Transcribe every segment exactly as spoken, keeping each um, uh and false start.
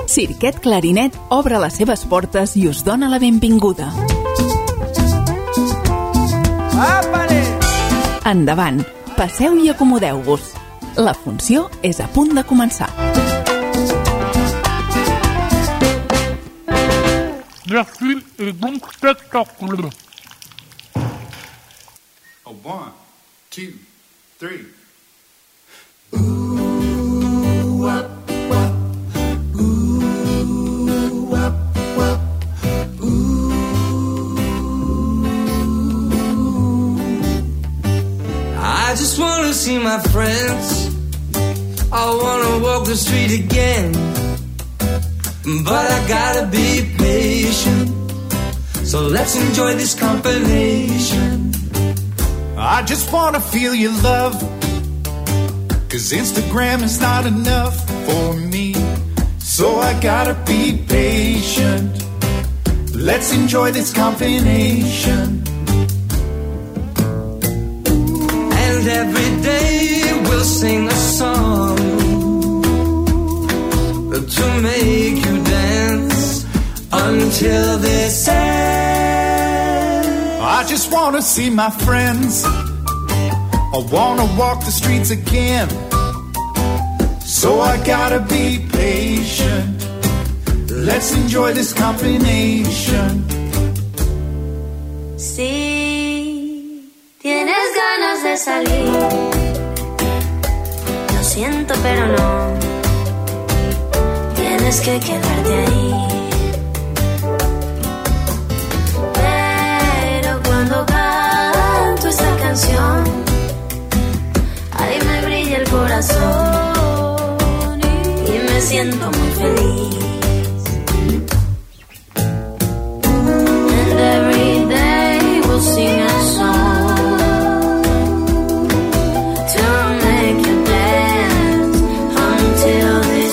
Cirquet Clarinet obre les seves portes i us dona la benvinguda. Endavant, passeu i acomodeu-vos. La funció és a punt de començar. Merci et bon spectacle. A one, two, three. Ooh, wap, wap. Ooh, wap, wap. Ooh. I just wanna see my friends. I wanna walk the street again. But I gotta be patient. So let's enjoy this combination. I just wanna feel your love, 'cause Instagram is not enough for me. So I gotta be patient. Let's enjoy this combination. And every day we'll sing a song to make you dance until this ends. I just wanna see my friends. I wanna walk the streets again. So I gotta be patient. Let's enjoy this combination. Si tienes ganas de salir, lo siento pero no. Tienes que quedarte ahí. Pero cuando canto esta canción, ahí me brilla el corazón y me siento muy feliz. And every day we'll sing a song to make you dance until this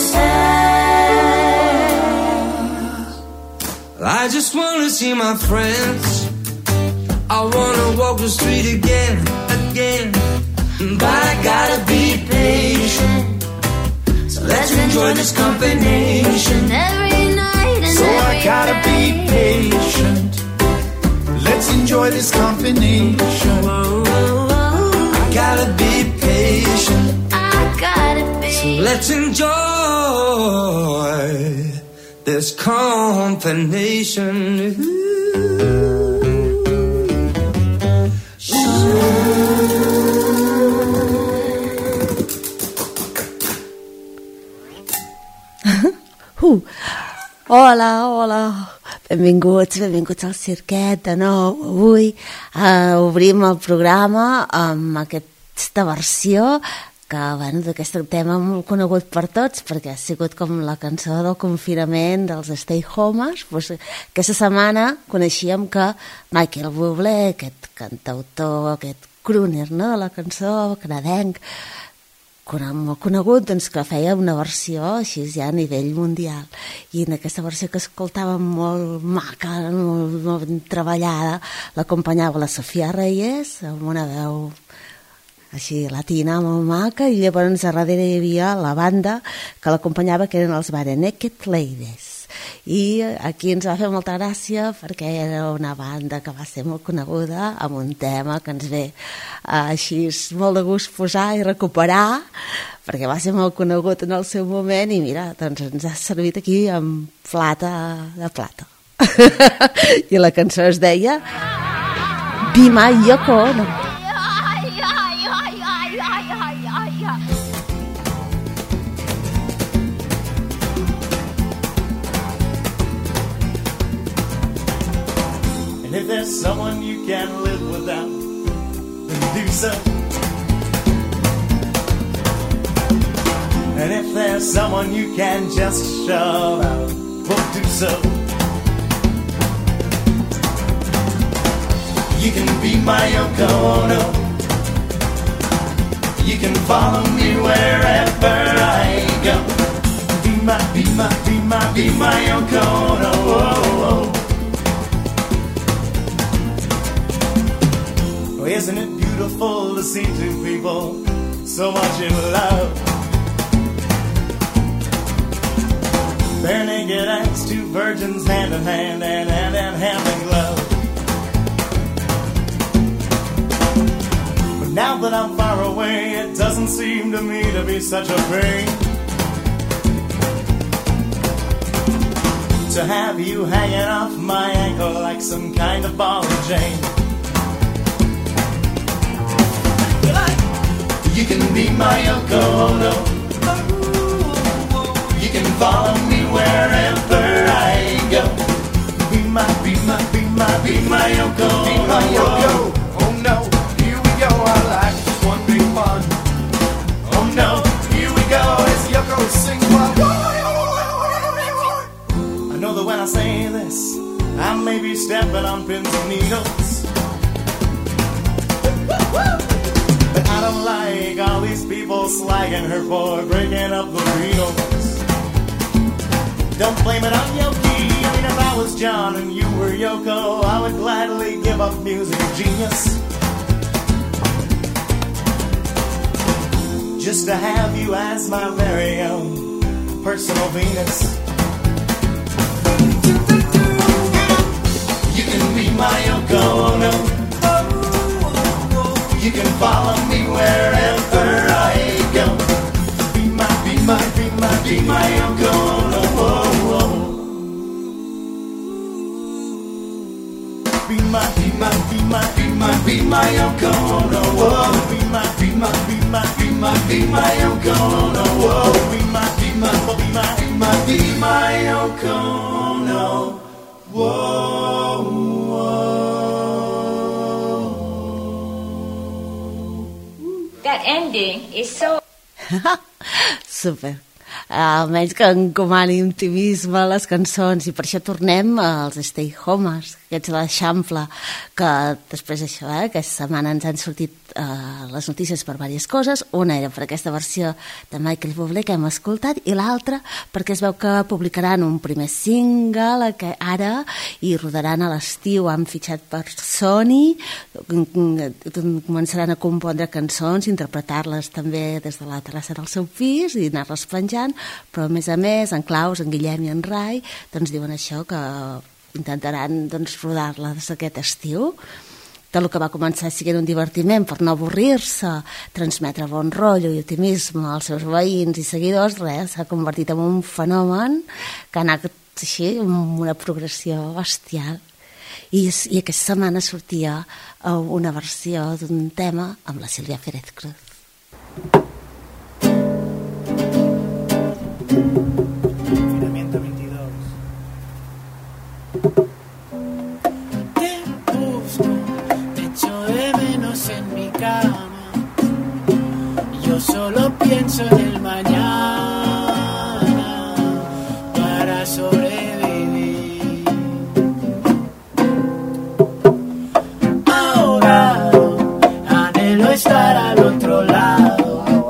ends. I just wanna see my friends. I wanna walk the street again, again. But I gotta be patient. So let's enjoy this combination. Every night and So every I gotta day. be patient. Let's enjoy this combination. I gotta be patient. I gotta be. So let's enjoy this combination. Uh, hola, hola, benvinguts, benvinguts al Cirquet de nou. Avui uh, obrim el programa amb aquesta versió que, bueno, d'aquest tema molt conegut per tots, perquè ha sigut com la cançó del confinament dels Stay Homers. Pues, aquesta setmana coneixíem que Michael Bublé, aquest cantautor, aquest crooner, no?, de la cançó canadenc, molt conegut, doncs, que feia una versió així ja a nivell mundial, i en aquesta versió que escoltàvem molt maca, molt, molt ben treballada, l'acompanyava la Sofia Reyes amb una veu així latina, molt maca, i llavors a darrere hi havia la banda que l'acompanyava, que eren els Barenaked Ladies. I aquí ens va fer molta gràcia perquè era una banda que va ser molt coneguda amb un tema que ens ve així molt de gust posar i recuperar, perquè va ser molt conegut en el seu moment, i mira, doncs ens ha servit aquí amb plata de plata. I la cançó es deia Be My Yoko Ono. If there's someone you can't live without, then do so. And if there's someone you can just shove out, well, do so. You can be my Yoko Ono. You can follow me wherever I go. Be my, be my, be my, be my Yoko Ono. Oh, oh. Isn't it beautiful to see two people so much in love? bare naked as two virgins, hand in hand and hand in hand in glove. But now that I'm far away, it doesn't seem to me to be such a pain to have you hanging off my ankle like some kind of ball and chain. You can be my Yoko Ono. You can follow me wherever I go. Be my, be my, be my, be my Yoko. Be my Yoko. Oh no, here we go. Our life is one big fun. Oh no, here we go. As Yoko sings my. I know that when I say this, I may be stepping on pins and needles. But I don't like all these people slagging her for breaking up the Beatles. Don't blame it on Yoki. I mean, if I was John and you were Yoko, I would gladly give up music genius just to have you as my very own personal Venus. You can be my Yoko Ono. You can follow me wherever I go. Be my, be my, be my, be my Yoko Ono. Be my, be my, be my, be my, be my Yoko Ono. Be my, be my, be my, be my, be my Yoko Ono. Be my, be my, be my, be my, be my Yoko Ono. Whoa, whoa. That ending is so... Super. Almenys que encomani optimisme a les cançons, i per això tornem als Stay Homers, aquests de l'Eixample, que després això, eh, aquesta setmana ens han sortit eh, les notícies per diverses coses. Una era per aquesta versió de Michael Bublé que hem escoltat, i l'altra perquè es veu que publicaran un primer single que ara i rodaran a l'estiu. Han fitxat per Sony, començaran a compondre cançons, interpretar-les també des de la terrassa del seu pis i anar-les penjant, però a més a més en Claus, en Guillem i en Rai doncs diuen això, que intentaran doncs, rodar-les aquest estiu. Tot el que va començar sent un divertiment per no avorrir-se, transmetre bon rotllo i optimisme als seus veïns i seguidors, res, s'ha convertit en un fenomen que ha anat així amb una progressió bestial. I, i aquesta setmana sortia una versió d'un tema amb la Sílvia Pérez Cruz. Confinamiento veintidós. Te busco, te echo de menos en mi cama. Yo solo pienso en el mañana para sobrevivir. Ahogado, anhelo estar al otro lado.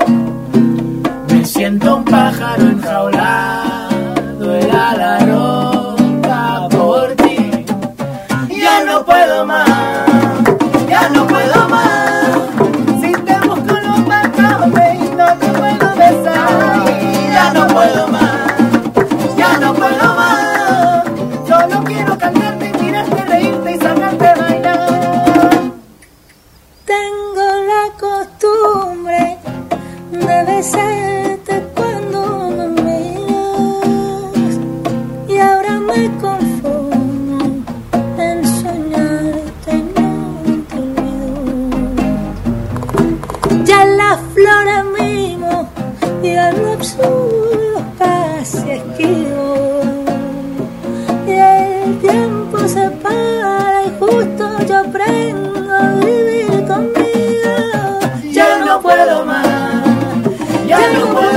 Siento un pájaro enjaulado, el ala rota por ti. Ya no puedo más, ya no puedo más. Si te busco no me acabé y no te puedo besar. Ya no puedo más, ya no puedo más. Solo quiero cantarte, mirarte, reírte y sacarte a bailar. Tengo la costumbre de besar cuando me miras, y ahora me conformo en soñarte y no te olvido. Ya la flor es mimo y a lo absurdo casi esquivo, y el tiempo se para y justo yo aprendo a vivir conmigo. Ya no puedo más, ya no puedo.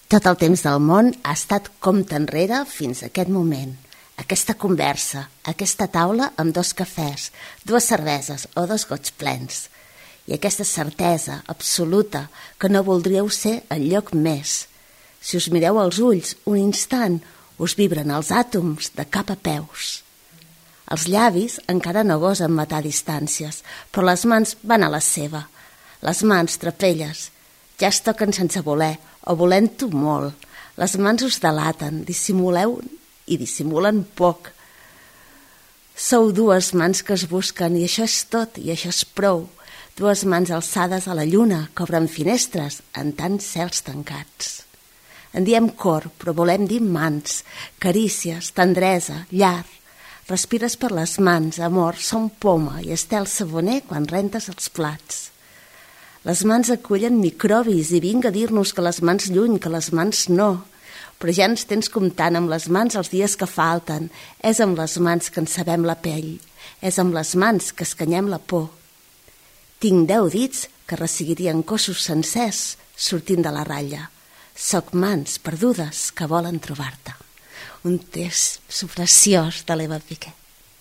Tot el temps del món ha estat compte enrere fins a aquest moment. Aquesta conversa, aquesta taula amb dos cafès, dues cerveses o dos gots plens. I aquesta certesa absoluta que no voldríeu ser enlloc més. Si us mireu als ulls un instant, us vibren els àtoms de cap a peus. Els llavis encara no gosen matar distàncies, però les mans van a la seva. Les mans trapelles, ja es toquen sense voler o volent-ho molt. Les mans us delaten, dissimuleu i dissimulen poc. Sou dues mans que es busquen i això és tot i això és prou. Dues mans alçades a la lluna que obren finestres en tants cels tancats. En diem cor, però volem dir mans, carícies, tendresa, llar. Respires per les mans, amor, som poma i estel saboner quan rentes els plats. Les mans acullen microbis i vinga a dir-nos que les mans lluny, que les mans no. Però ja ens tens comptant amb les mans els dies que falten. És amb les mans que en sabem la pell. És amb les mans que escanyem la por. Tinc deu dits que resseguirien cossos sencers sortint de la ratlla. Soc mans perdudes que volen trobar-te. Un text preciós de l'Eva Piqué.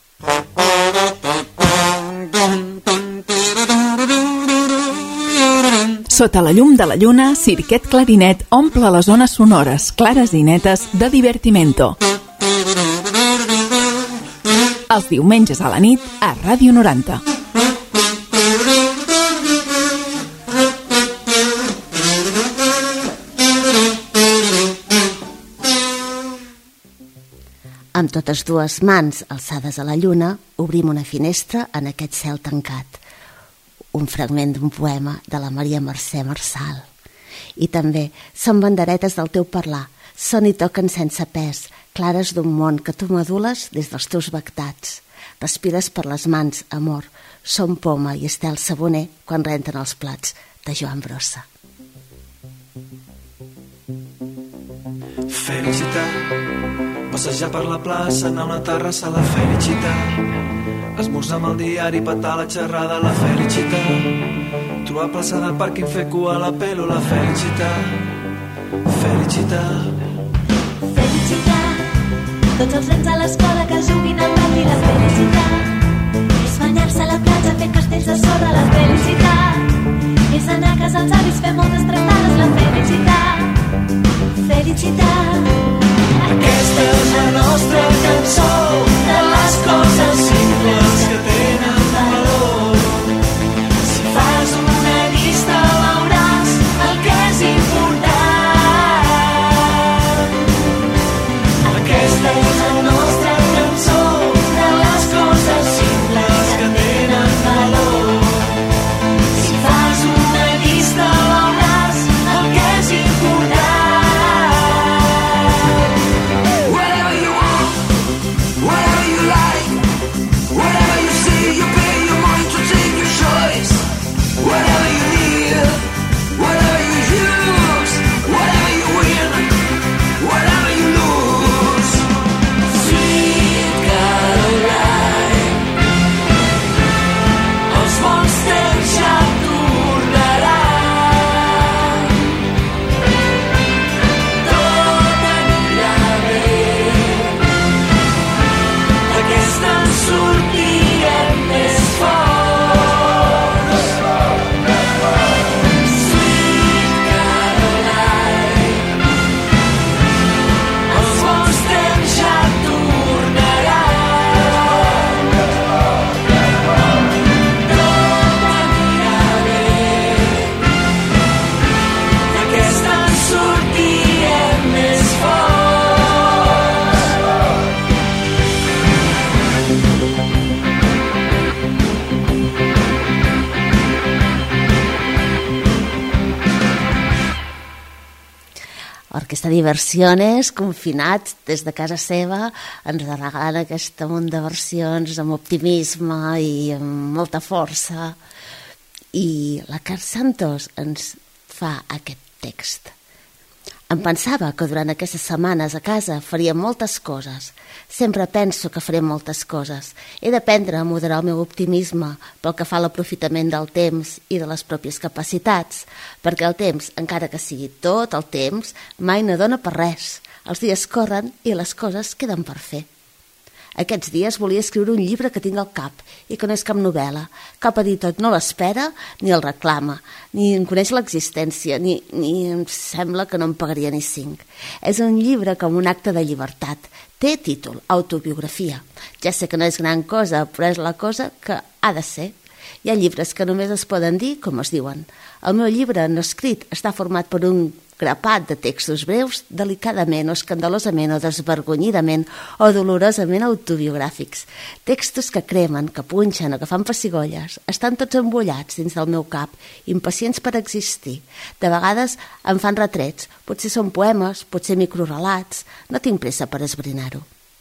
Sota la llum de la lluna, Cirquet Clarinet omple les zones sonores clares i netes de Divertimento. Els diumenges a la nit a Ràdio noranta. Amb totes dues mans alçades a la lluna, obrim una finestra en aquest cel tancat. Un fragment d'un poema de la Maria Mercè Marçal. I també són banderetes del teu parlar, són i toquen sense pes, clares d'un món que tu modules des dels teus bectats. Respires per les mans, amor, som poma i estel saboner quan renten els plats, de Joan Brossa. Felicitat, passejar per la plaça, anar a una terrassa, la felicitat. Esmorzar amb el diari, petar la xerrada, la felicitat. Trobar plaça de pàrquing, fer cua a la pelo, la felicitat. Felicitat. Felicitat. Tots els nens a l'escola que juguin al pati, la felicitat. És banyar-se a la platja, fer castells de sorra, la felicitat. És anar a casa als avis, fer moltes tractades, la felicitat. Felicitat. Aquesta és la nostra cançó de les coses simples que tenen valor. Si fas una llista veuràs el que és important. Aquesta és la nostra cançó de les coses simples que tenen valor. Si fas una llista veuràs el que és important. Orquestra Diversiones, confinats des de casa seva, ens regalen aquest munt de versions amb optimisme i amb molta força. I la Carl Santos ens fa aquest text. Em pensava que durant aquestes setmanes a casa faria moltes coses. Sempre penso que faré moltes coses. He d'aprendre a moderar el meu optimisme pel que fa a l'aprofitament del temps i de les pròpies capacitats, perquè el temps, encara que sigui tot el temps, mai no dona per res. Els dies corren i les coses queden per fer. Aquests dies volia escriure un llibre que tinc al cap i que no és cap novel·la. Cap editor no l'espera ni el reclama, ni en coneix l'existència, ni, ni em sembla que no em pagaria ni cinc. És un llibre com un acte de llibertat. Té títol, autobiografia. Ja sé que no és gran cosa, però és la cosa que ha de ser. Hi ha llibres que només es poden dir com es diuen. El meu llibre no escrit està format per un grapat de textos breus, delicadament o escandalosament o desvergonyidament o dolorosament autobiogràfics. Textos que cremen, que punxen o que fan pessigolles. Estan tots embullats dins del meu cap, impacients per existir. De vegades em fan retrets. Potser són poemes, potser microrelats. No tinc pressa per esbrinar-ho.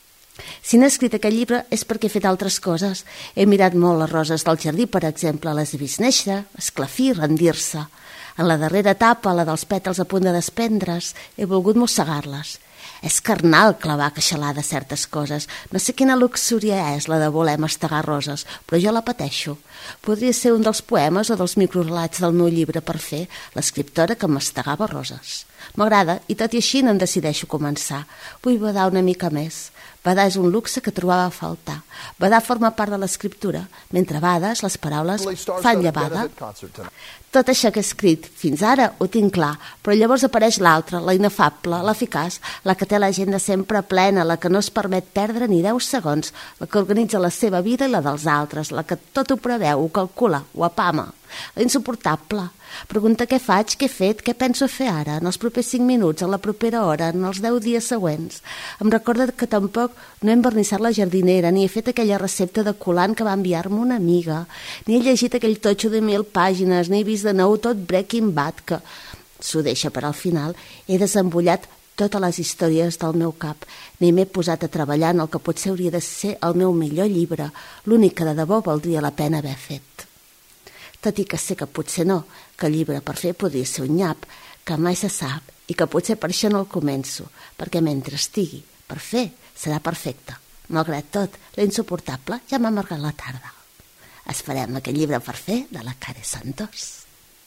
Si n'he escrit aquest llibre és perquè he fet altres coses. He mirat molt les roses del jardí, per exemple, les he vist néixer, esclafir, rendir-se. En la darrera etapa, la dels pètals a punt de desprendre's, he volgut mossegar-les. És carnal clavar queixalada certes coses. No sé quina luxúria és la de voler mastegar roses, però jo la pateixo. Podria ser un dels poemes o dels microrelats del meu llibre per fer l'escriptora que mastegava roses. M'agrada i tot i així no em decideixo començar. Vull badar una mica més. Badar és un luxe que trobava a faltar. Badar forma part de l'escriptura. Mentre bades, les paraules fan llevada. Tot això que he escrit fins ara ho tinc clar, però llavors apareix l'altra, la inefable, l'eficaç, la que té l'agenda sempre plena, la que no es permet perdre ni deu segons, la que organitza la seva vida i la dels altres, la que tot ho preveu, ho calcula, ho apama. La insuportable. Pregunta què faig, què he fet, què penso fer ara, en els propers cinc minuts, en la propera hora, en els deu dies següents. Em recorda que tampoc no he envernissat la jardinera, ni he fet aquella recepta de colant que va enviar-me una amiga, ni he llegit aquell totxo de mil pàgines, ni he vist de nou tot Breaking Bad, que s'ho deixa per al final. He desembullat totes les històries del meu cap, ni m'he posat a treballar en el que potser hauria de ser el meu millor llibre, l'únic que de debò valdria la pena haver fet. Tot i que sé que potser no, que el llibre per fer podria ser un nyap, que mai se sap, i que potser per això no el començo, perquè mentre estigui per fer serà perfecte. Malgrat tot, l'insuportable ja m'ha amargat la tarda. Esperem aquest llibre per fer de la Care Santos.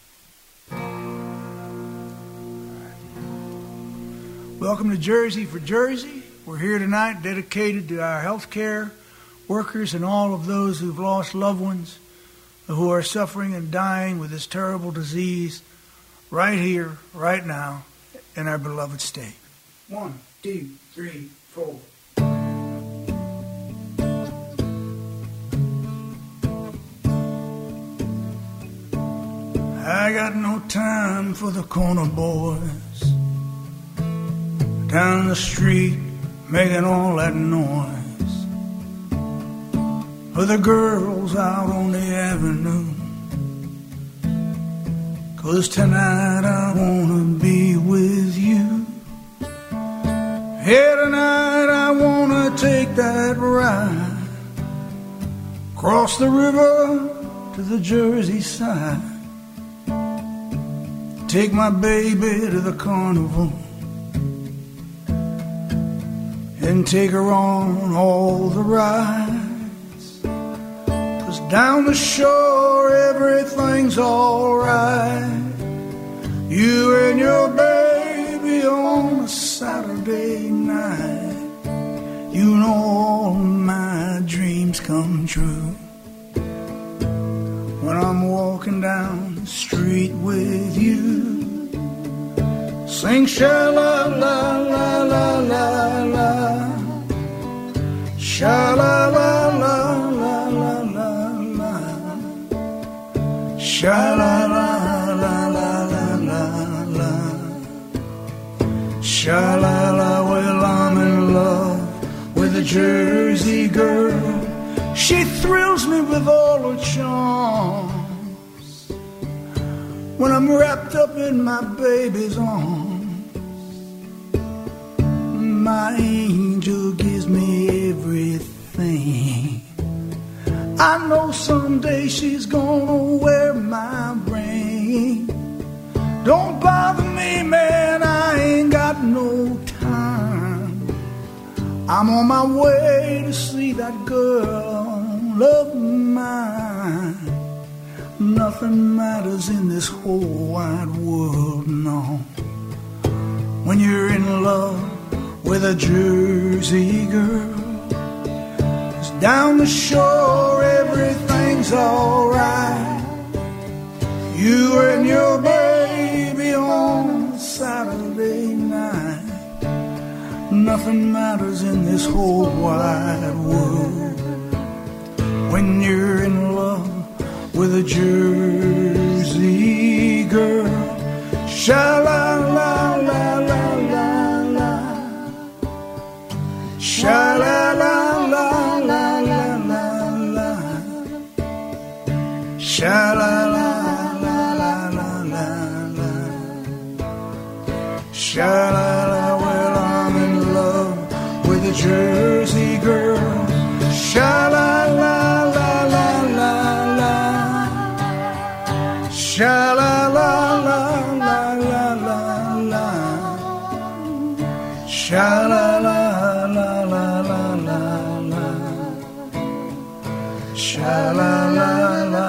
Welcome to Jersey for Jersey. We're here tonight dedicated to our healthcare workers and all of those who've lost loved ones, who are suffering and dying with this terrible disease right here, right now, in our beloved state. One, two, three, four. I got no time for the corner boys down the street making all that noise, for the girls out on the avenue, 'cause tonight I wanna be with you. Yeah, tonight I wanna take that ride across the river to the Jersey side, take my baby to the carnival and take her on all the rides. Down the shore, everything's alright. You and your baby on a Saturday night. You know all my dreams come true when I'm walking down the street with you. Sing sha-la-la-la-la-la-la, sha-la-la-la-la-la-la, sha-la-la-la-la-la-la, sha-la-la, well, I'm in love with a Jersey girl. She thrills me with all her charms when I'm wrapped up in my baby's arms. My angel gives me everything. I know someday she's gonna wear my ring. Don't bother me, man, I ain't got I'm on my way to see that girl of mine. Nothing matters in this whole wide world, no. When you're in love with a Jersey girl, 'cause down the shore everything's alright. You and your baby on Saturday night. Nothing matters in this whole wide world when you're in love with a Jersey girl. Sha-la-la-la-la-la-la, sha-la-la-la-la-la-la, sha-la-la-la-la-la-la, sha-la-la. Well, I'm in love with a Jersey girl. Sha-la-la-la-la-la-la, sha-la-la-la-la-la-la, sha-la-la-la-la-la-la, sha-la-la-la-la-la.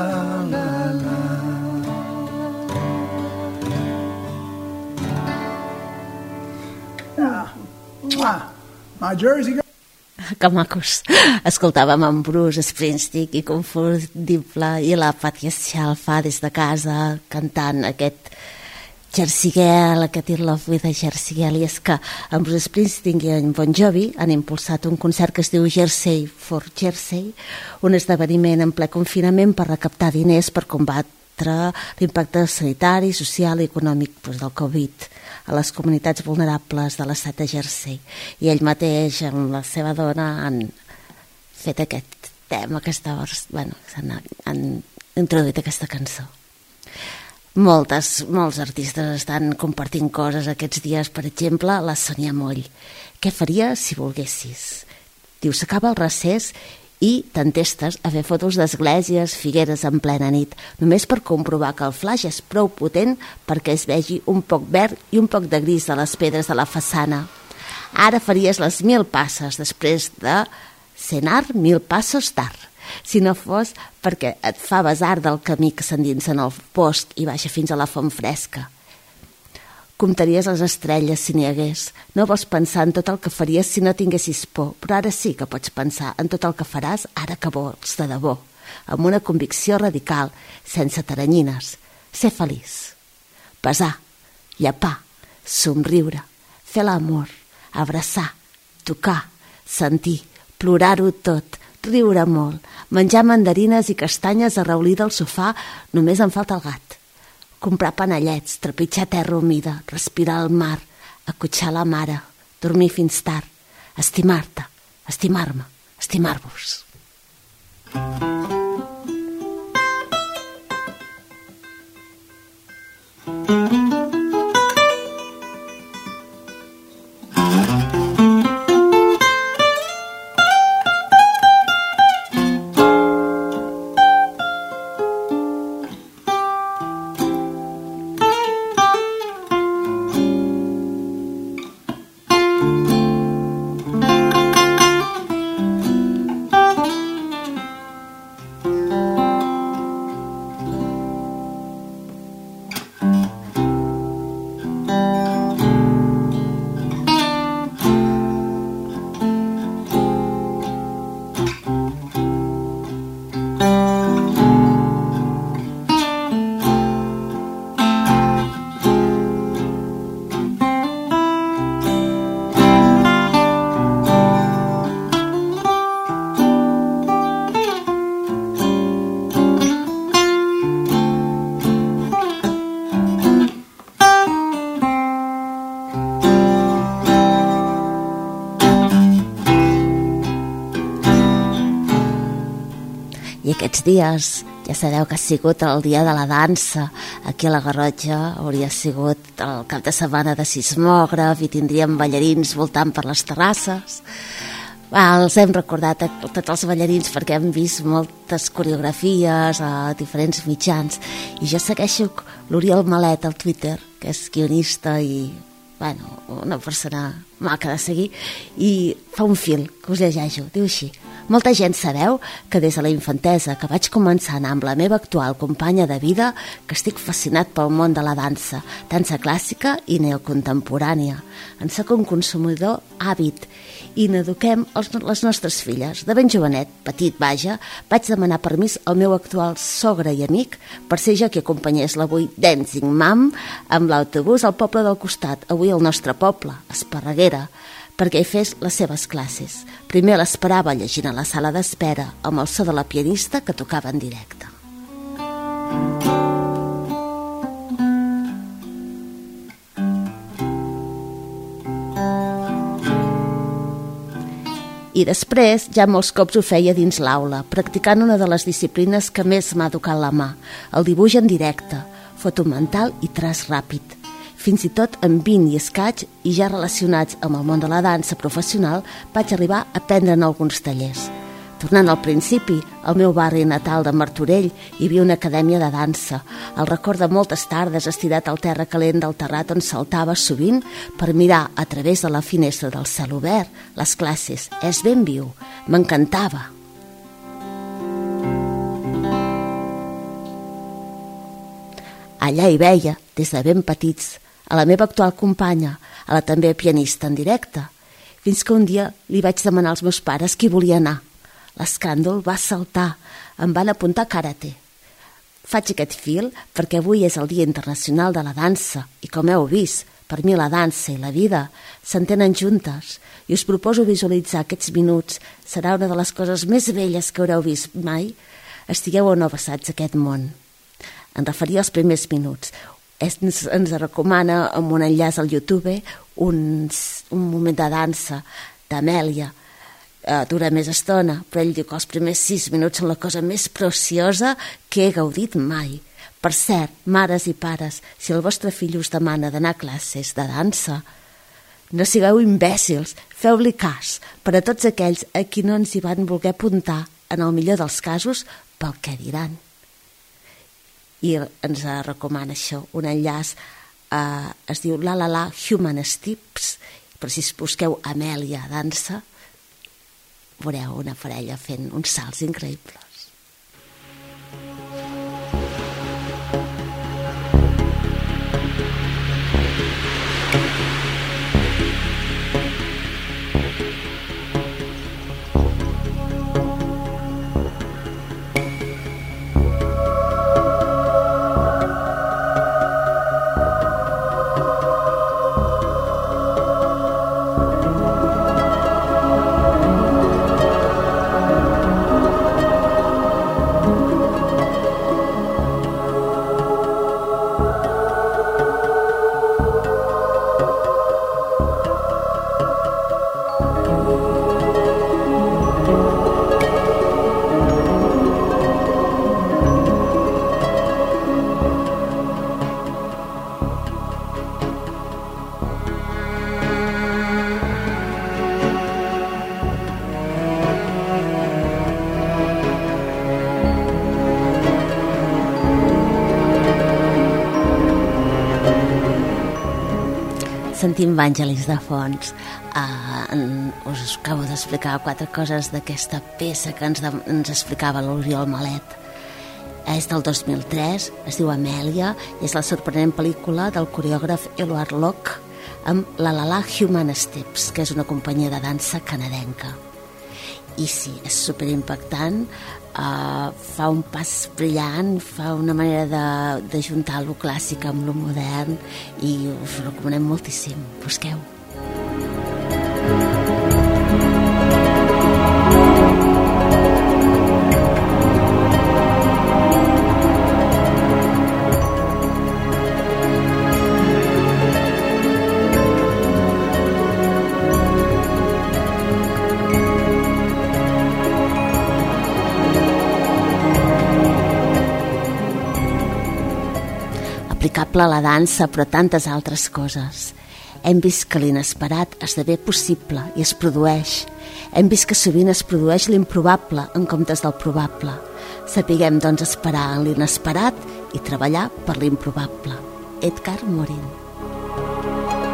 My Jersey girl. Que macos. Escoltàvem en Bruce Springsteen i Confundible i la Patti Scialfa des de casa cantant aquest Jersey Girl, aquest I Love with a Jersey Girl. I és que en Bruce Springsteen i en Bon Jovi han impulsat un concert que es diu Jersey for Jersey, un esdeveniment en ple confinament per recaptar diners per combatre l'impacte sanitari, social i econòmic doncs, del Covid a les comunitats vulnerables de l'estat de Jersey. I ell mateix amb la seva dona han fet aquest tema, aquesta, bueno, han, han introduït aquesta cançó. Moltes, molts artistes estan compartint coses aquests dies, per exemple, la Sònia Moll. Què faries si volguessis? Diu, s'acaba el recés i t'entestes a fer fotos d'esglésies, figueres en plena nit, només per comprovar que el flaix és prou potent perquè es vegi un poc verd i un poc de gris de les pedres de la façana. Ara faries les mil passes després de cenar mil passos tard. Si no fos perquè et fa besar del camí que s'endinsa en el bosc i baixa fins a la font fresca. Comptaries les estrelles si n'hi hagués. No vols pensar en tot el que faries si no tinguessis por, però ara sí que pots pensar en tot el que faràs ara que vols de debò, amb una convicció radical, sense taranyines. Ser feliç. Pesar, llepar, somriure, fer l'amor, abraçar, tocar, sentir, plorar-ho tot, riure molt, menjar mandarines i castanyes arraulida al sofà, només em falta el gat. Comprar panellets, trepitjar terra humida, respirar el mar, acotxar la mare, dormir fins tard, estimar-te, estimar-me, estimar-vos. Aquests dies, ja sabeu que ha sigut el dia de la dansa. Aquí a la Garrotxa hauria sigut el cap de setmana de sismògraf i tindríem ballarins voltant per les terrasses. Els hem recordat a tots els ballarins perquè hem vist moltes coreografies a diferents mitjans. I jo segueixo l'Oriol Malet al Twitter, que és guionista i bueno, una persona maca de seguir, i fa un fil que us llegeixo, diu així: molta gent sabeu que des de la infantesa que vaig començar a anar amb la meva actual companya de vida que estic fascinat pel món de la dansa, dansa clàssica i neocontemporània. En soc un consumidor àvid i n'eduquem els, les nostres filles. De ben jovenet, petit, vaja, vaig demanar permís al meu actual sogre i amic per ser jo qui acompanyés l'avui Dancing Mom amb l'autobús al poble del costat, avui al nostre poble, Esparreguera, perquè hi fes les seves classes. Primer l'esperava llegint a la sala d'espera amb el so de la pianista que tocava en directe. I després ja molts cops ho feia dins l'aula, practicant una de les disciplines que més m'ha educat la mà, el dibuix en directe, foto mental i traç ràpid. Fins i tot amb vint i escaig i ja relacionats amb el món de la dansa professional vaig arribar a prendre'n alguns tallers. Tornant al principi, al meu barri natal de Martorell hi havia una acadèmia de dansa. El record de moltes tardes estirat al terra calent del terrat on saltava sovint per mirar a través de la finestra del cel obert les classes. És ben viu, m'encantava. Allà hi veia, des de ben petits, a la meva actual companya, a la també pianista en directe, fins que un dia li vaig demanar als meus pares qui volia anar. L'escàndol va saltar, em van apuntar a karate. Faig aquest fil perquè avui és el Dia Internacional de la Dansa i, com heu vist, per mi la dansa i la vida s'entenen juntes i us proposo visualitzar aquests minuts. Serà una de les coses més belles que haureu vist mai, estigueu o no vessats a aquest món. Em referia als primers minuts. Ens, ens recomana amb un enllaç al YouTube un, un moment de dansa d'Amèlia. Uh, dura més estona, però ell diu que els primers sis minuts són la cosa més preciosa que he gaudit mai. Per cert, mares i pares, si el vostre fill us demana d'anar a classes de dansa, no sigueu imbècils, feu-li cas per a tots aquells a qui no ens hi van voler apuntar, en el millor dels casos, pel que diran. I ens recomana això, un enllaç, uh, es diu La La La Human Steps, però si busqueu Amèlia dansa, veureu una parella fent uns salts increïbles. Sentim Vangelis de fons. Uh, us acabo d'explicar quatre coses d'aquesta peça que ens, de, ens explicava l'Oriol Malet. És del dos mil tres, es diu Amèlia, i és la sorprenent pel·lícula del coreògraf Éluard Locke amb La La La Human Steps, que és una companyia de dansa canadenca. I sí, és superimpactant, uh, fa un pas brillant, fa una manera de, de juntar lo clàssic amb lo modern i us ho recomanem moltíssim. Busqueu. Aplicable a la dansa, però tantes altres coses. Hem vist que l'inesperat esdevé possible i es produeix. Hem vist que sovint es produeix l'improbable en comptes del probable. Sapiguem, doncs, esperar en l'inesperat i treballar per l'improbable. Edgar Morin.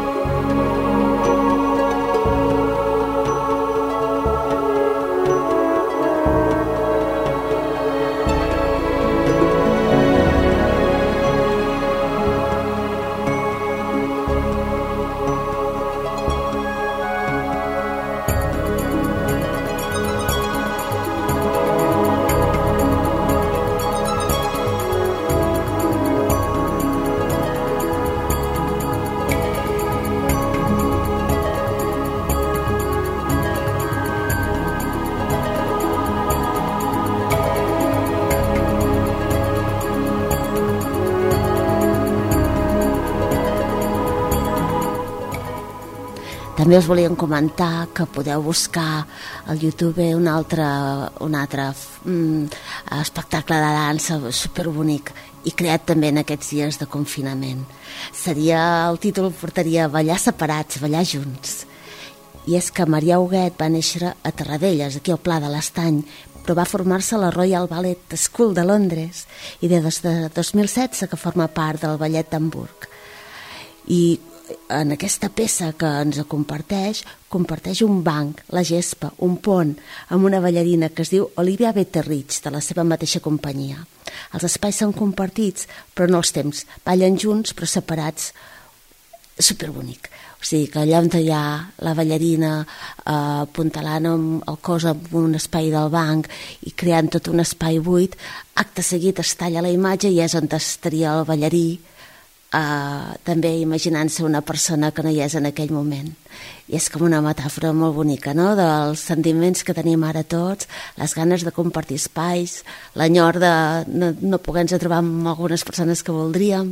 També us volíem comentar que podeu buscar al YouTube un altre, un altre mm, espectacle de dansa superbonic i creat també en aquests dies de confinament. Seria, el títol portaria Ballar separats, ballar junts. I és que Maria Huguet va néixer a Terradellas, aquí al Pla de l'Estany, però va formar-se a la Royal Ballet School de Londres i des de dos mil setze que forma part del Ballet d'Hamburg. I en aquesta peça que ens comparteix, comparteix un banc, la gespa, un pont, amb una ballarina que es diu Olivia Betterich, de la seva mateixa companyia. Els espais són compartits, però no els temps. Ballen junts, però separats, superbonic. O sigui que allà on hi ha la ballarina eh, apuntalant el cos en un espai del banc i creant tot un espai buit, acte seguit es talla la imatge i és on estaria el ballarí, Uh, també imaginant-se una persona que no hi és en aquell moment. I és com una metàfora molt bonica, no?, dels sentiments que tenim ara tots, les ganes de compartir espais, l'enyor de no, no poder-nos trobar amb algunes persones que voldríem.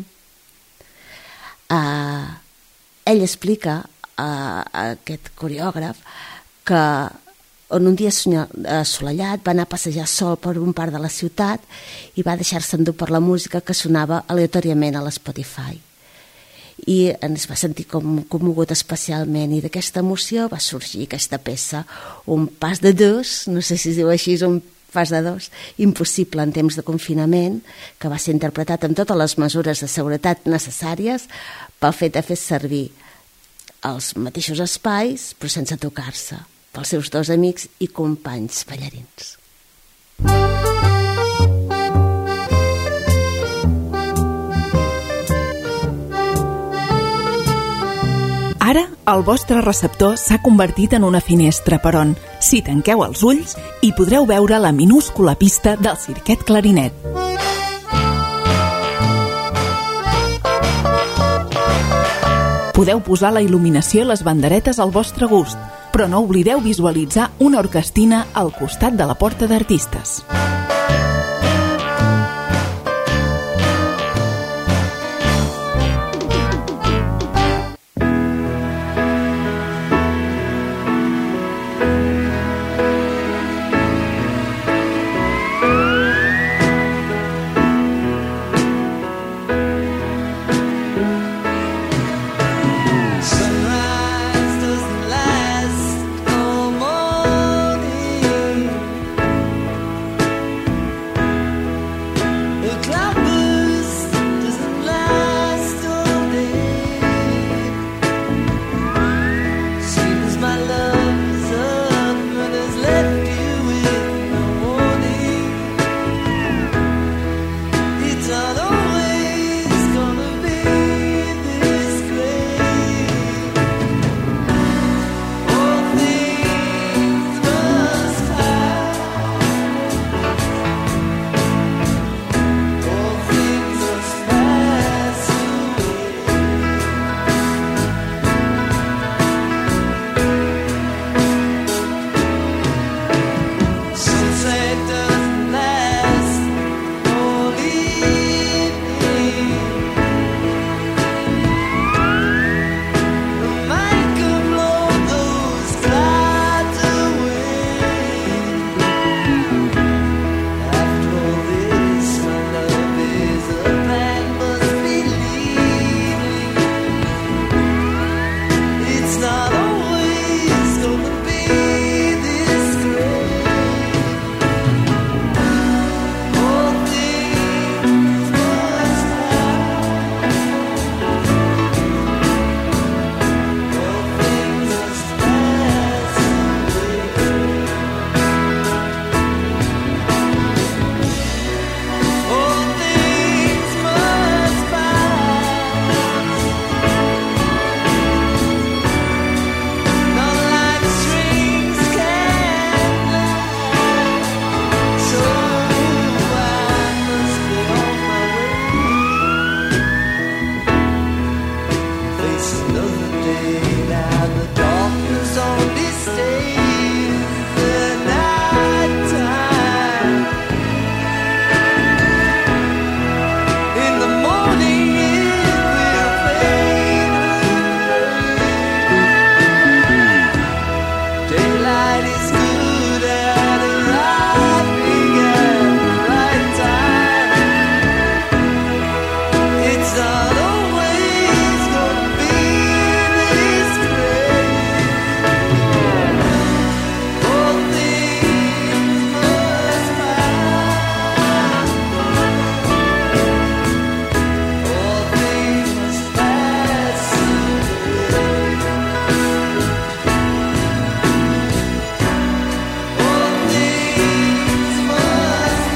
Uh, ell explica, uh, aquest coreògraf, que on un dia assolellat va anar a passejar sol per un parc de la ciutat i va deixar-se endur per la música que sonava aleatòriament a l'Spotify. I ens va sentir com commogut especialment i d'aquesta emoció va sorgir aquesta peça, un pas de dos, no sé si es diu així, un pas de dos, impossible en temps de confinament, que va ser interpretat amb totes les mesures de seguretat necessàries pel fet de fer servir els mateixos espais però sense tocar-se, pels seus dos amics i companys ballarins. Ara, el vostre receptor s'ha convertit en una finestra per on, si tanqueu els ulls, hi podreu veure la minúscula pista del Cirquet Clarinet. Podeu posar la il·luminació i les banderetes al vostre gust, però no oblideu visualitzar una orquestina al costat de la porta d'artistes. it's not always gonna be this way. All things must pass. All things must pass away. All things must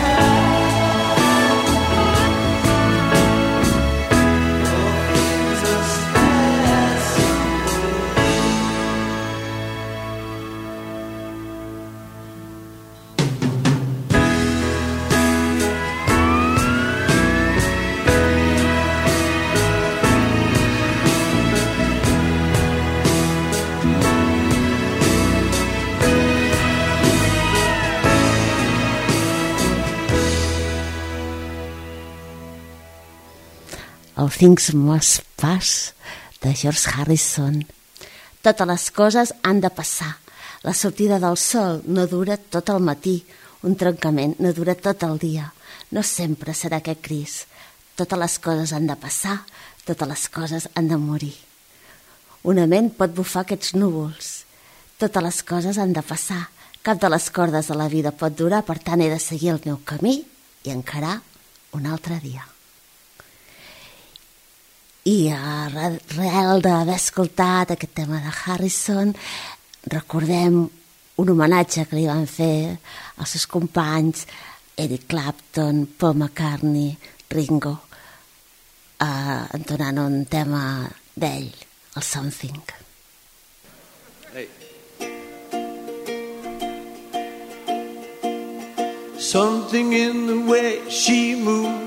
All Things Must Pass, de George Harrison. Totes les coses han de passar. La sortida del sol no dura tot el matí. Un trencament no dura tot el dia. No sempre serà aquest gris. Totes les coses han de passar. Totes les coses han de morir. Una ment pot bufar aquests núvols. Totes les coses han de passar. Cap de les cordes de la vida pot durar, per tant he de seguir el meu camí i encarar un altre dia. I arrel d'haver escoltat aquest tema de Harrison, recordem un homenatge que li van fer als seus companys Eric Clapton, Paul McCartney, Ringo, eh, entonant un tema d'ell, el Something. Hey. Something in the way she moves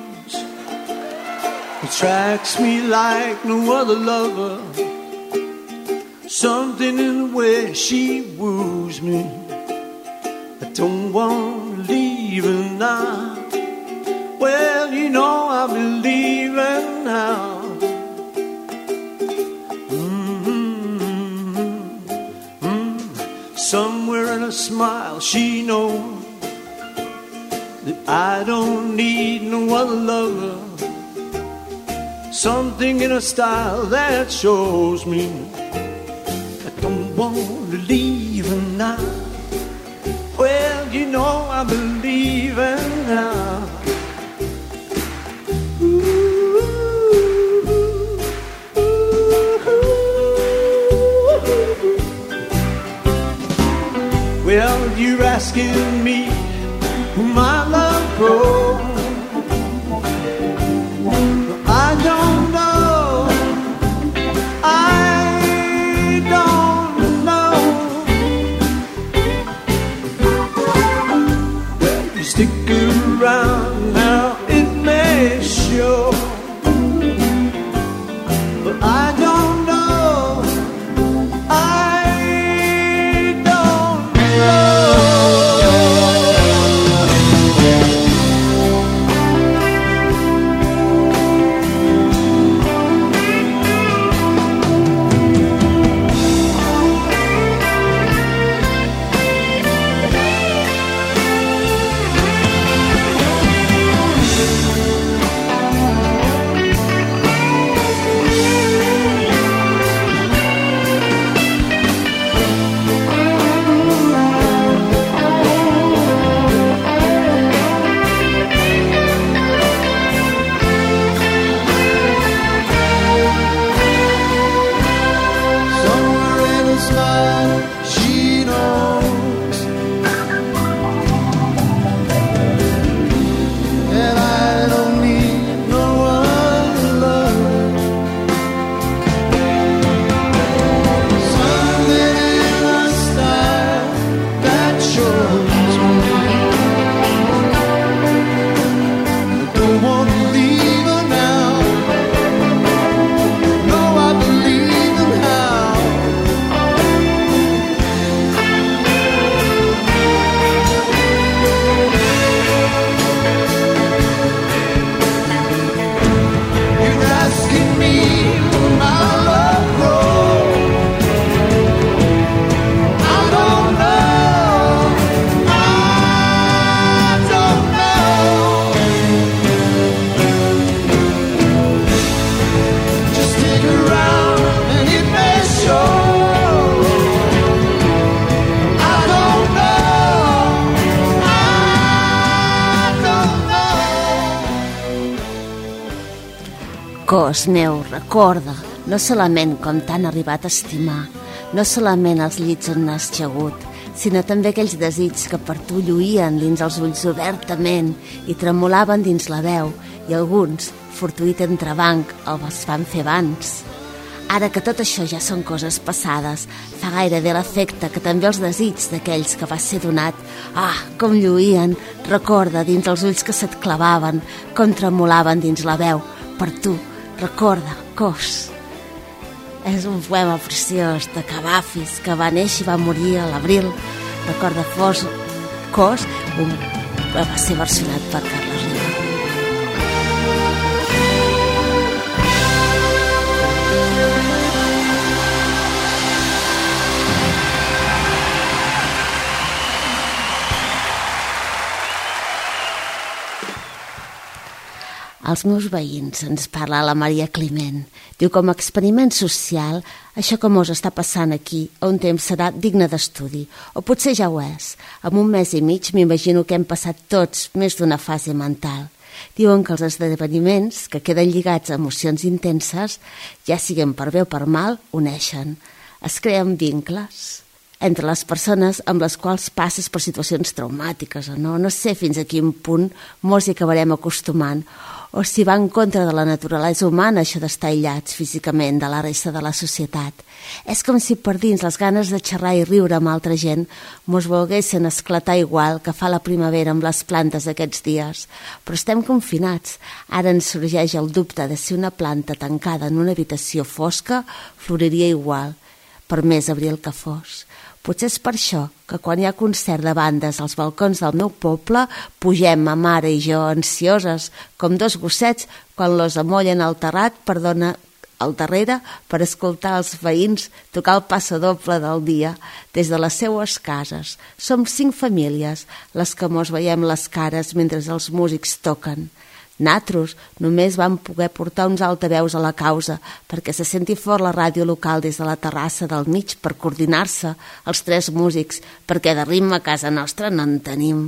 attracts me like no other lover. Something in the way she woos me. I don't want to leave her now. Well, you know I believe her now. Mm-hmm. Mm-hmm. Somewhere in her smile she knows that I don't need no other lover. Something in her style that shows me I don't want to leave her now. Well, you know I believe her now. Ooh, ooh, ooh. Well, you're asking me who my love grows. I don't know, I don't know. Well, you stick around now, it may show. But I don't know, I don't know. Cos meu, recorda, no solament com t'han arribat a estimar, no solament els llits on n'has xagut, sinó també aquells desits que per tu lluïen dins els ulls obertament i tremolaven dins la veu, i alguns, fortuït entrebanc, els van fer abans. Ara que tot això ja són coses passades, fa gairebé l'efecte que també els desits d'aquells que va ser donat, ah, com lluïen, recorda dins els ulls que se't clavaven, com tremolaven dins la veu, per tu, recorda, cos. És un poema preciós de Cavafis, que va néixer i va morir a l'abril. Recorda, fos, cos, un, va ser versionat per Carles Riba. Als meus veïns ens parla la Maria Climent. Diu, com a experiment social, això que mos està passant aquí a un temps serà digne d'estudi, o potser ja ho és. En un mes i mig m'imagino que hem passat tots més d'una fase mental. Diuen que els esdeveniments que queden lligats a emocions intenses, ja siguin per bé o per mal, uneixen. Es creen vincles entre les persones amb les quals passes per situacions traumàtiques o no. No sé fins a quin punt molts hi acabarem acostumant, o si va en contra de la naturalesa humana això d'estar aïllats físicament de la resta de la societat. És com si per dins les ganes de xerrar i riure amb altra gent mos volguessin esclatar igual que fa la primavera amb les plantes d'aquests dies. Però estem confinats. Ara ens sorgeix el dubte de si una planta tancada en una habitació fosca floriria igual, per més abril que fos. Potser és per això que quan hi ha concert de bandes als balcons del meu poble pugem, ma mare i jo, ansioses, com dos gossets quan los amollen al terrat per donar al darrere per escoltar els veïns tocar el passadoble del dia des de les seues cases. Som cinc famílies les que mos veiem les cares mentre els músics toquen. Natros només vam poder portar uns altaveus a la causa perquè se senti fort la ràdio local des de la terrassa del mig per coordinar-se els tres músics, perquè de ritme a casa nostra no en tenim.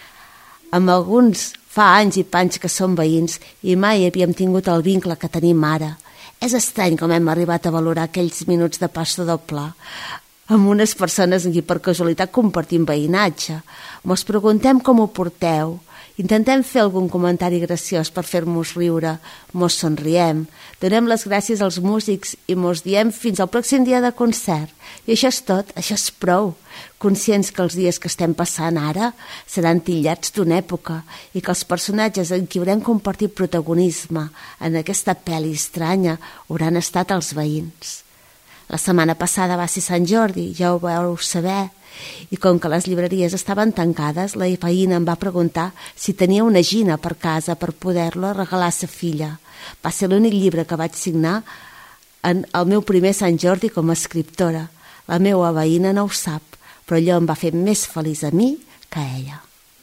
Amb alguns fa anys i panys que som veïns i mai havíem tingut el vincle que tenim ara. És estrany com hem arribat a valorar aquells minuts de pasta doble amb unes persones en qui per casualitat compartim veïnatge. Mos preguntem com ho porteu. Intentem fer algun comentari graciós per fer-nos riure, mos somriem, donem les gràcies als músics i mos diem fins al pròxim dia de concert. I això és tot, això és prou. Conscients que els dies que estem passant ara seran titllats d'una època i que els personatges en qui haurem compartit protagonisme en aquesta pel·li estranya hauran estat els veïns. La setmana passada va ser Sant Jordi, ja ho vau saber, i com que les llibreries estaven tancades, la veïna em va preguntar si tenia una gina per casa per poder-la regalar a sa filla. Va ser l'únic llibre que vaig signar en el meu primer Sant Jordi com a escriptora. La meva veïna no ho sap, però allò em va fer més feliç a mi que a ella.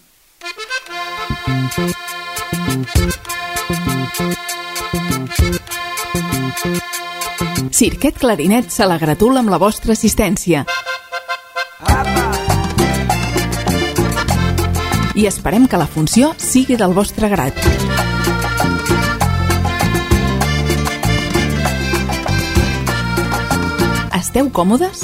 Cirquet Clarinet se la gratula amb la vostra assistència. I esperem que la funció sigui del vostre grat. Esteu còmodes?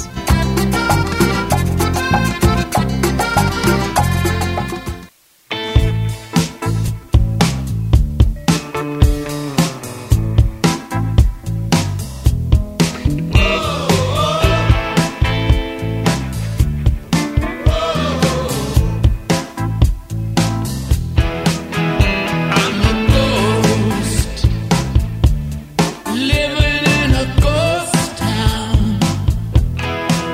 Living in a ghost town.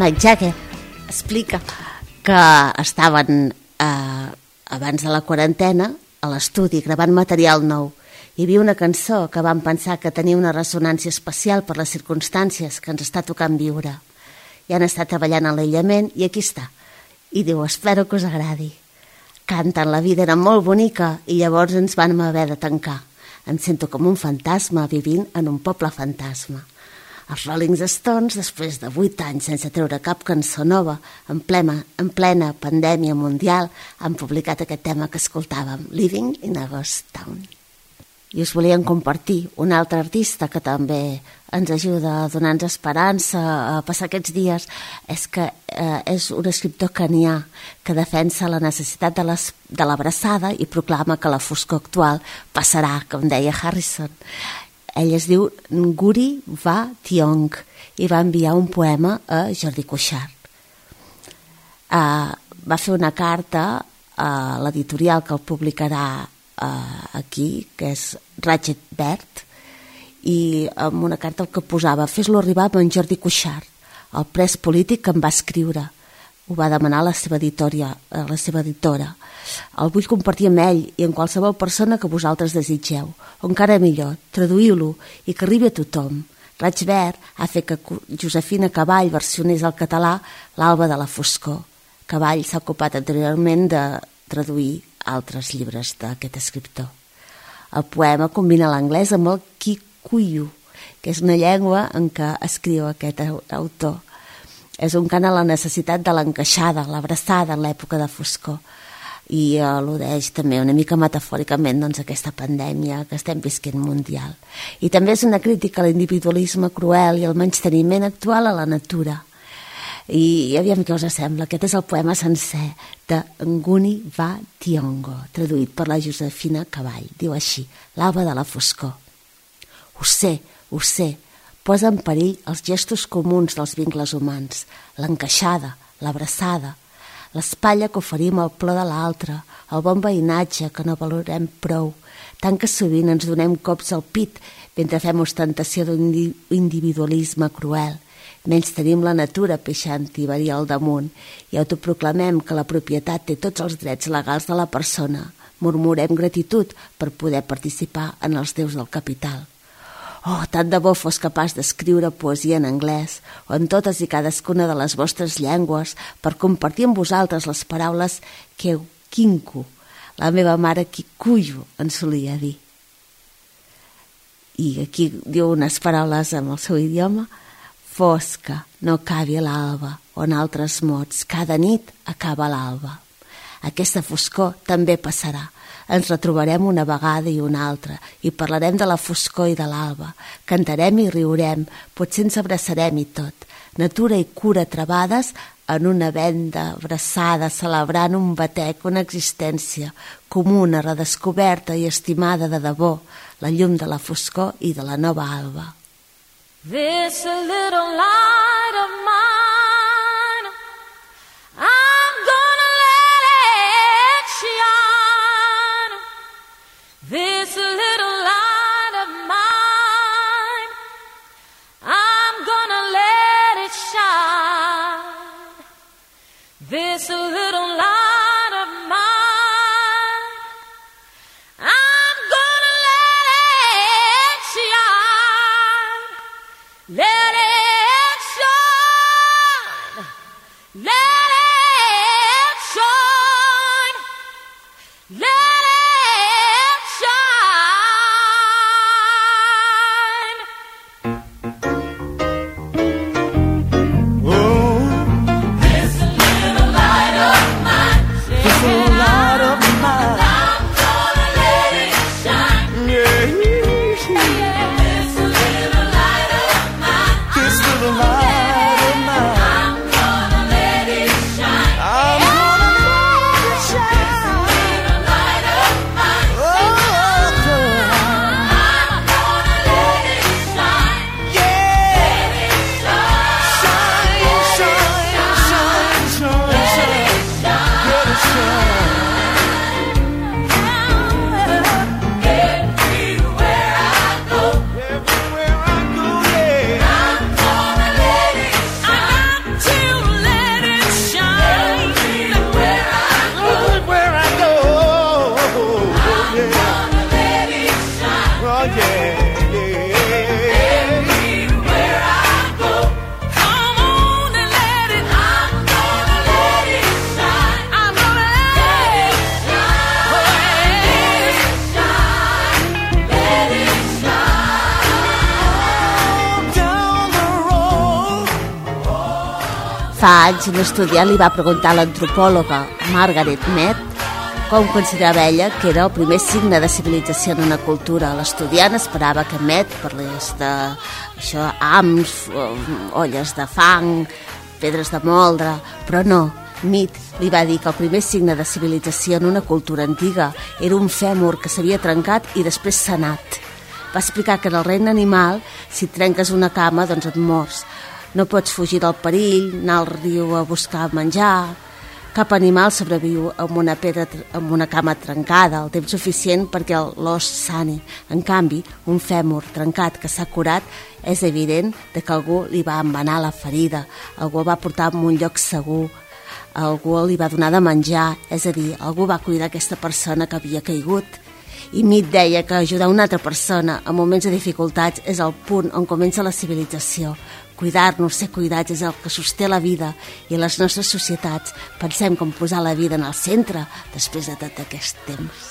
Mick Jagger explica que estaven eh, abans de la quarantena a l'estudi gravant material nou. Hi havia una cançó que van pensar que tenia una ressonància especial per les circumstàncies que ens està tocant viure. I han estat treballant a l'aïllament i aquí està. I diu, espero que us agradi. Canten, la vida era molt bonica i llavors ens vam haver de tancar. Em sento com un fantasma vivint en un poble fantasma. Els Rolling Stones, després de vuit anys sense treure cap cançó nova, en plena, en plena pandèmia mundial, han publicat aquest tema que escoltàvem, Living in a Ghost Town. I us volíem compartir un altre artista que també ens ajuda a donar-nos esperança a passar aquests dies, és que eh, és un escriptor canià que defensa la necessitat de, les, de l'abraçada i proclama que la foscor actual passarà, com deia Harrison. Ell es diu Nguri Va Tiong i va enviar un poema a Jordi Cuixart. Uh, va fer una carta a l'editorial que el publicarà uh, aquí, que és Ratchet Verd, i amb una carta que posava fes-lo arribar a en Jordi Cuixart, el pres polític que em va escriure. Ho va demanar la seva, editoria, la seva editora. El vull compartir amb ell i amb qualsevol persona que vosaltres desitgeu. O encara millor, traduïu-lo i que arribi a tothom. Raig Verd ha fet que Josefina Cavall versionés al català L'alba de la foscor. Cavall s'ha ocupat anteriorment de traduir altres llibres d'aquest escriptor. El poema combina l'anglès amb el Kikuyu, que és una llengua en què escriu aquest autor. És un cant a la necessitat de l'encaixada, l'abraçada en l'època de foscor. I al·ludeix també una mica metafòricament doncs, aquesta pandèmia que estem visquent mundial. I també és una crítica a l'individualisme cruel i al menysteniment actual a la natura. I aviam què us sembla. Aquest és el poema sencer de Nguni Va Tiongo, traduït per la Josefina Cavall. Diu així, l'alba de la foscor. Ho sé, ho sé, posa en perill els gestos comuns dels vincles humans, l'encaixada, l'abraçada, l'espatlla que oferim al plor de l'altre, el bon veïnatge que no valorem prou, tant que sovint ens donem cops al pit mentre fem ostentació d'un individualisme cruel. Menys tenim la natura pixant-hi varia al damunt i autoproclamem que la propietat té tots els drets legals de la persona. Murmurem gratitud per poder participar en els déus del capital. Oh, tant de bo fos capaç d'escriure poesia en anglès o en totes i cadascuna de les vostres llengües per compartir amb vosaltres les paraules que Kinku, la meva mare Kikuyu, ens solia dir. I aquí diu unes paraules en el seu idioma. Fosca, no acabi a l'alba, o en altres mots, cada nit acaba l'alba. Aquesta foscor també passarà. Ens retrobarem una vegada i una altra i parlarem de la foscor i de l'alba. Cantarem i riurem, potser ens abraçarem i tot. Natura i cura trebades en una venda abraçada, celebrant un batec, una existència comuna, redescoberta i estimada de debò, la llum de la foscor i de la nova alba. This little light of mine, I'm gonna let it shine. This little light of mine, I'm gonna let it shine. This little light of mine, I'm gonna let it shine. Let it shine. Fa anys un estudiant li va preguntar a l'antropòloga Margaret Mead com considerava ella que era el primer signe de civilització en una cultura. L'estudiant esperava que Mead parlés de això, hams, olles de fang, pedres de moldre, però no. Mead li va dir que el primer signe de civilització en una cultura antiga era un fèmur que s'havia trencat i després sanat. Va explicar que en el regne animal, si trenques una cama, doncs et mors. No pots fugir del perill, anar al riu a buscar menjar. Cap animal sobreviu amb una pedra, amb una cama trencada el temps suficient perquè l'os sani. En canvi, un fèmur trencat que s'ha curat és evident que algú li va embenar la ferida, algú el va portar a un lloc segur, algú li va donar de menjar, és a dir, algú va cuidar aquesta persona que havia caigut. I Mead deia que ajudar una altra persona en moments de dificultats és el punt on comença la civilització. Cuidar-nos, ser cuidats és el que sosté la vida i les nostres societats pensem com posar la vida en el centre després de tot aquest temps.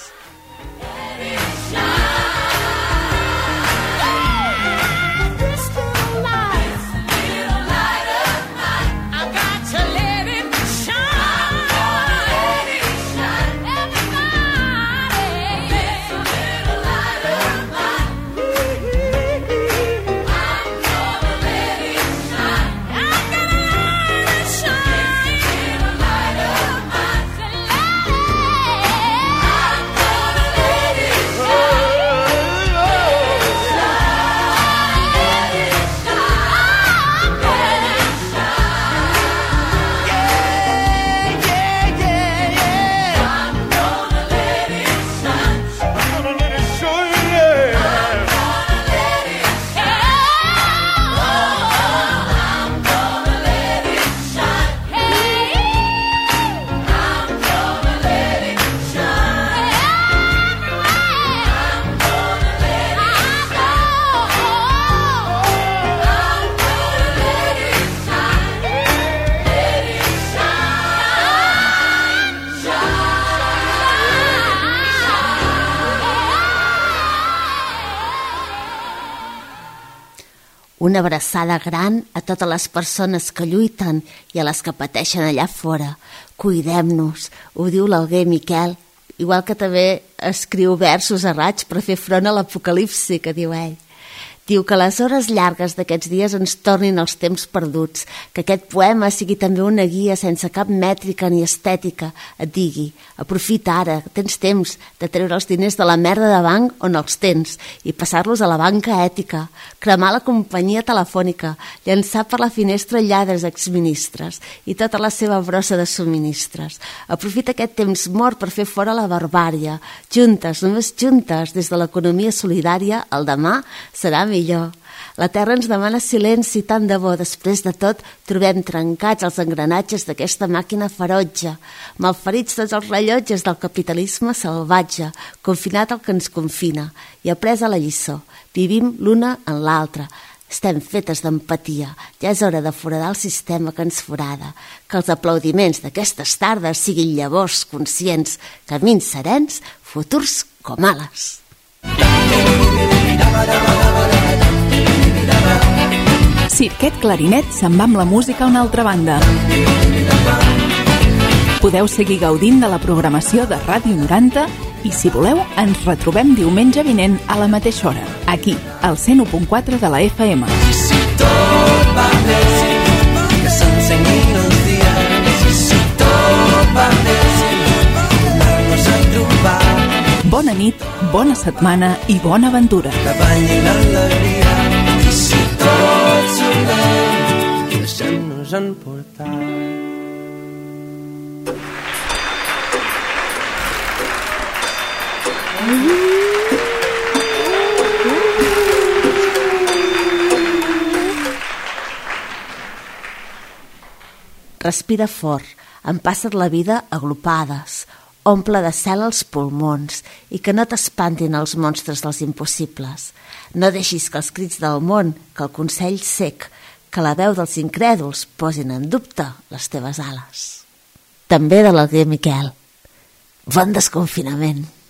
Una abraçada gran a totes les persones que lluiten i a les que pateixen allà fora. Cuidem-nos, ho diu l'Alguer Miquel, igual que també escriu versos a raig per fer front a l'apocalipsi, que diu ell. Diu que les hores llargues d'aquests dies ens tornin als temps perduts, que aquest poema sigui també una guia sense cap mètrica ni estètica, et digui, aprofita ara, tens temps de treure els diners de la merda de banc on els tens i passar-los a la banca ètica, cremar la companyia telefònica, llançar per la finestra lladres exministres i tota la seva brossa de subministres. Aprofita aquest temps mort per fer fora la barbària. Juntes, només juntes, des de l'economia solidària, el demà serà millor. La Terra ens demana silenci, tant de bo, després de tot, trobem trencats els engranatges d'aquesta màquina ferotge, malferits tots els rellotges del capitalisme salvatge, confinat al que ens confina, i apresa la lliçó. Vivim l'una en l'altra. Estem fetes d'empatia. Ja és hora de foradar el sistema que ens forada. Que els aplaudiments d'aquestes tardes siguin llavors conscients, camins serens, futurs com ales. Cirquet Clarinet se'n va amb la música a una altra banda. Podeu seguir gaudint de la programació de Ràdio noranta i, si voleu, ens retrobem diumenge vinent a la mateixa hora, aquí, al cent u punt quatre de la F M. I si tot va bé, que s'ensenyin els dies, i si tot va bé, tornar-nos a trobar. Bona nit, bona setmana i bona aventura. Que ballin l'alegria, i si tot surt bé, deixem-nos emportar. Respira fort, empassa't la vida agrupades, omple de cel els pulmons i que no t'espantin els monstres dels impossibles. No deixis que els crits del món, que el consell cec, que la veu dels incrèduls posin en dubte les teves ales. També de l'Alguer Miquel. Bon desconfinament.